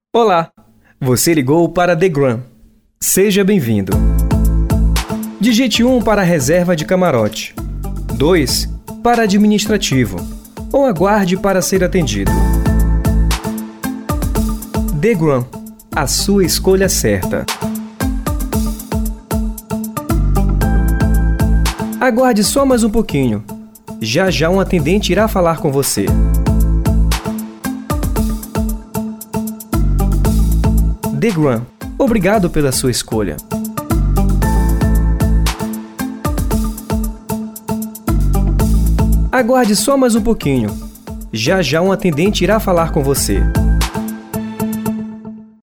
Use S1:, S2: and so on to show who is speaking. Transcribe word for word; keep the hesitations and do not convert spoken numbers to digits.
S1: Olá, você ligou para The Grand. Seja bem-vindo. Digite um para a reserva de camarote, dois para administrativo ou aguarde para ser atendido. The Grand, a sua escolha certa. Aguarde só mais um pouquinho. Já já um atendente irá falar com você. The Grand, obrigado pela sua escolha. Aguarde só mais um pouquinho. Já já um atendente irá falar com você.